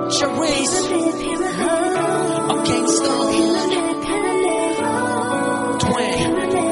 Charisse, okay, Stone, Twin,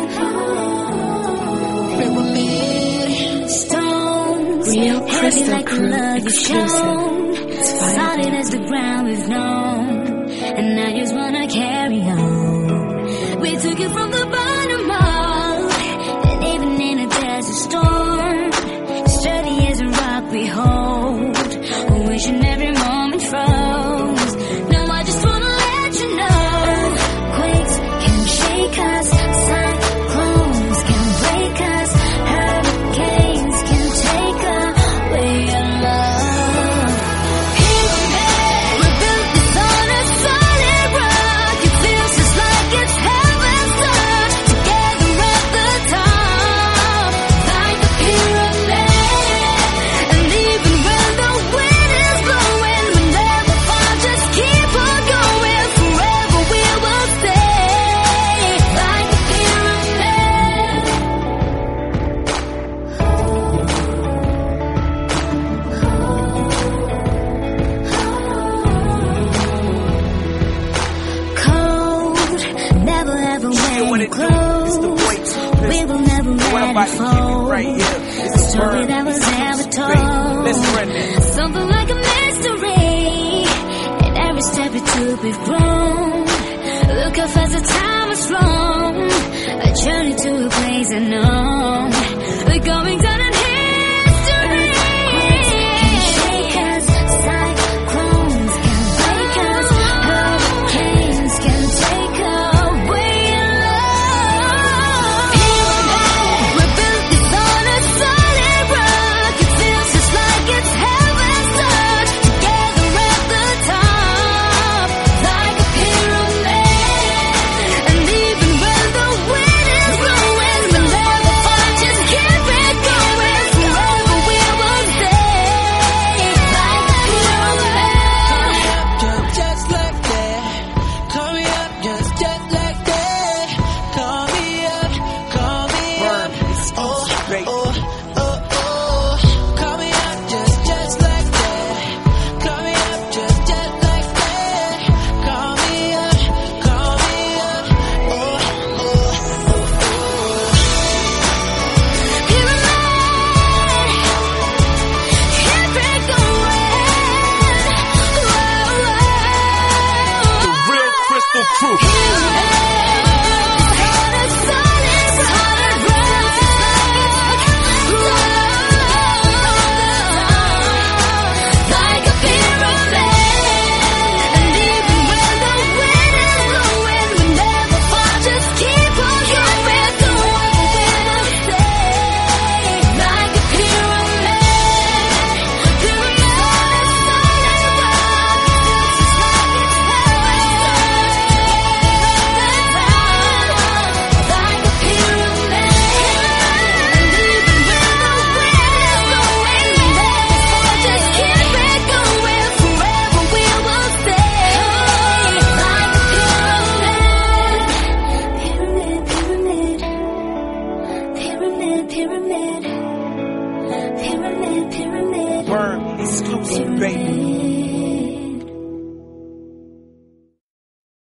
Pyramid, Stones, real Crystal Crew exclusive. It's solid as the ground we've known, and I just wanna carry on. We took it from the bottom up, and even in a desert storm, sturdy as a rock we hold, wishing every moment froze. Now I just wanna let you know, quakes can shake us, cyclones can break us, hurricanes can take away our love. Pyramid, we built this on a solid rock. It feels just like it's heaven's touch. Together at the top, like a pyramid. And even when the wind is blowing, we never fall, just keep on going. Forever we will stay, like a pyramid. Cold, never ever wearing clothes. We will never let it fold. A story that was never told. Something like a mystery. And every step we took, we've grown.